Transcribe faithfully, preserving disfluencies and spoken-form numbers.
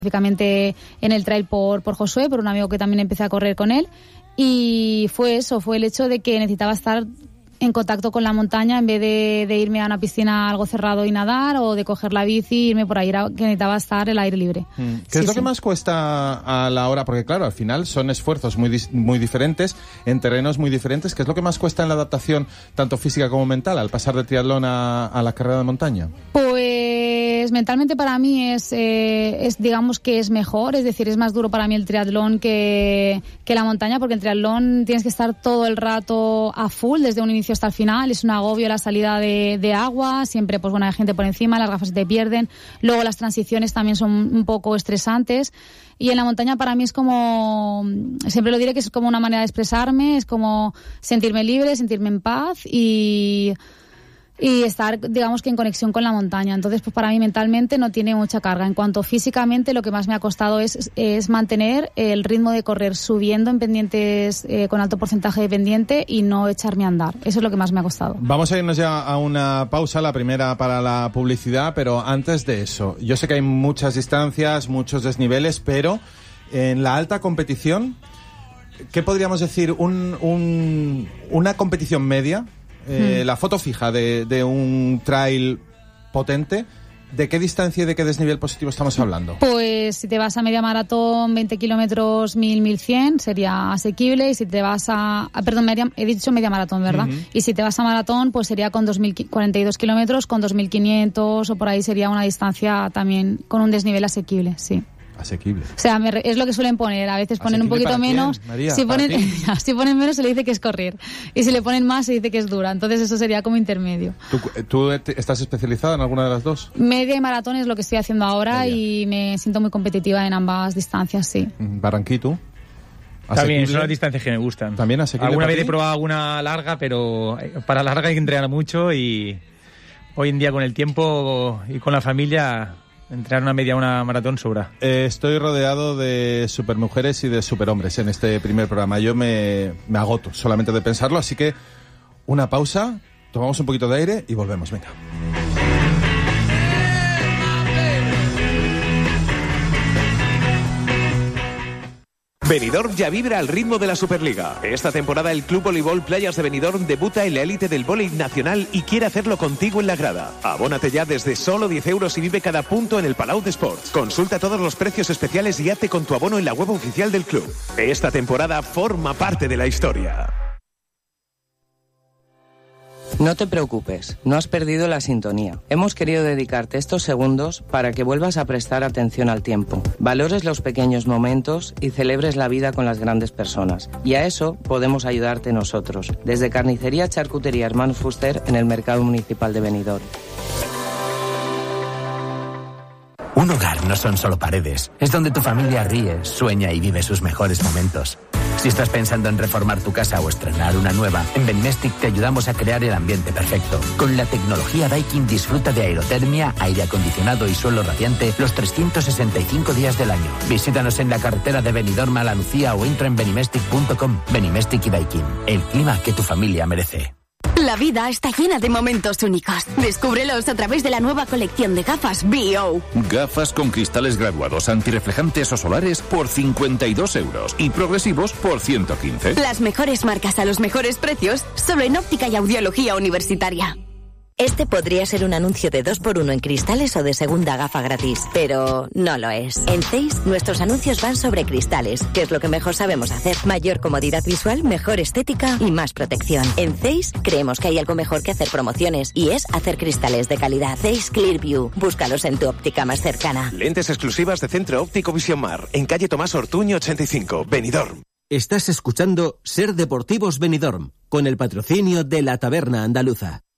específicamente en el trail por, por Josué, por un amigo que también empecé a correr con él, y fue eso, fue el hecho de que necesitaba estar en contacto con la montaña en vez de, de irme a una piscina algo cerrado y nadar, o de coger la bici e irme por ahí, era que necesitaba estar el aire libre. Mm. ¿Qué sí, es lo sí. que más cuesta a la hora? Porque claro, al final son esfuerzos muy, dis- muy diferentes, en terrenos muy diferentes. ¿Qué es lo que más cuesta en la adaptación, tanto física como mental, al pasar de triatlón a, a la carrera de montaña? Pues mentalmente para mí es, eh, es, digamos que es mejor, es decir, es más duro para mí el triatlón que, que la montaña, porque el triatlón tienes que estar todo el rato a full, desde un inicio hasta el final, es un agobio la salida de, de agua, siempre pues bueno, hay gente por encima, las gafas se te pierden, luego las transiciones también son un poco estresantes, y en la montaña para mí es como, siempre lo diré que es como una manera de expresarme, es como sentirme libre, sentirme en paz y... y estar, digamos que en conexión con la montaña. Entonces, pues para mí mentalmente no tiene mucha carga. En cuanto físicamente, lo que más me ha costado es, es mantener el ritmo de correr subiendo en pendientes eh, con alto porcentaje de pendiente y no echarme a andar. Eso es lo que más me ha costado. Vamos a irnos ya a una pausa, la primera para la publicidad, pero antes de eso, yo sé que hay muchas distancias, muchos desniveles, pero en la alta competición, ¿qué podríamos decir? Un, un, una competición media, Eh, hmm. la foto fija de, de un trail potente, ¿de qué distancia y de qué desnivel positivo estamos hablando? Pues si te vas a media maratón, veinte kilómetros, mil, mil cien, sería asequible, y si te vas a... Ah, perdón, media, he dicho media maratón, ¿verdad? Uh-huh. Y si te vas a maratón, pues sería con dos mil cuarenta y dos kilómetros, con dos mil quinientos o por ahí sería una distancia también con un desnivel asequible, sí. Asequible. O sea, me re, es lo que suelen poner. A veces ponen un poquito menos. ¿Quién, María? Si ponen, si ponen menos se le dice que es correr. Y si le ponen más se dice que es dura. Entonces eso sería como intermedio. ¿Tú, tú estás especializada en alguna de las dos? Media y maratón es lo que estoy haciendo ahora. Media. Y me siento muy competitiva en ambas distancias, sí. ¿Barranquito? También son las distancias que me gustan. ¿También asequible? Alguna vez he probado alguna larga, pero para larga hay que entrenar mucho, y hoy en día con el tiempo y con la familia... entrenar una media, una maratón sobra. Eh, estoy rodeado de supermujeres y de superhombres en este primer programa. Yo me, me agoto solamente de pensarlo, así que una pausa, tomamos un poquito de aire y volvemos. Venga. Benidorm ya vibra al ritmo de la Superliga. Esta temporada el Club Voleibol Playas de Benidorm debuta en la élite del voleibol nacional y quiere hacerlo contigo en la grada. Abónate ya desde solo diez euros y vive cada punto en el Palau de Sports. Consulta todos los precios especiales y hazte con tu abono en la web oficial del club. Esta temporada forma parte de la historia. No te preocupes, no has perdido la sintonía. Hemos querido dedicarte estos segundos para que vuelvas a prestar atención al tiempo, valores los pequeños momentos y celebres la vida con las grandes personas. Y a eso podemos ayudarte nosotros, desde Carnicería Charcutería Hermanos Fuster en el Mercado Municipal de Benidorm. Un hogar no son solo paredes, es donde tu familia ríe, sueña y vive sus mejores momentos. Si estás pensando en reformar tu casa o estrenar una nueva, en Benimestic te ayudamos a crear el ambiente perfecto. Con la tecnología Daikin disfruta de aerotermia, aire acondicionado y suelo radiante los trescientos sesenta y cinco días del año. Visítanos en la carretera de Benidorm a La Lucía o entra en benimestic punto com. Benimestic y Daikin, el clima que tu familia merece. La vida está llena de momentos únicos. Descúbrelos a través de la nueva colección de gafas B O. Gafas con cristales graduados antirreflejantes o solares por cincuenta y dos euros y progresivos por ciento quince. Las mejores marcas a los mejores precios, solo en Óptica y Audiología Universitaria. Este podría ser un anuncio de dos por uno en cristales o de segunda gafa gratis, pero no lo es. En Zeiss, nuestros anuncios van sobre cristales, que es lo que mejor sabemos hacer. Mayor comodidad visual, mejor estética y más protección. En Zeiss, creemos que hay algo mejor que hacer promociones, y es hacer cristales de calidad. Zeiss Clearview. Búscalos en tu óptica más cercana. Lentes exclusivas de Centro Óptico Visión Mar, en calle Tomás Ortuño ochenta y cinco, Benidorm. Estás escuchando Ser Deportivos Benidorm, con el patrocinio de La Taberna Andaluza.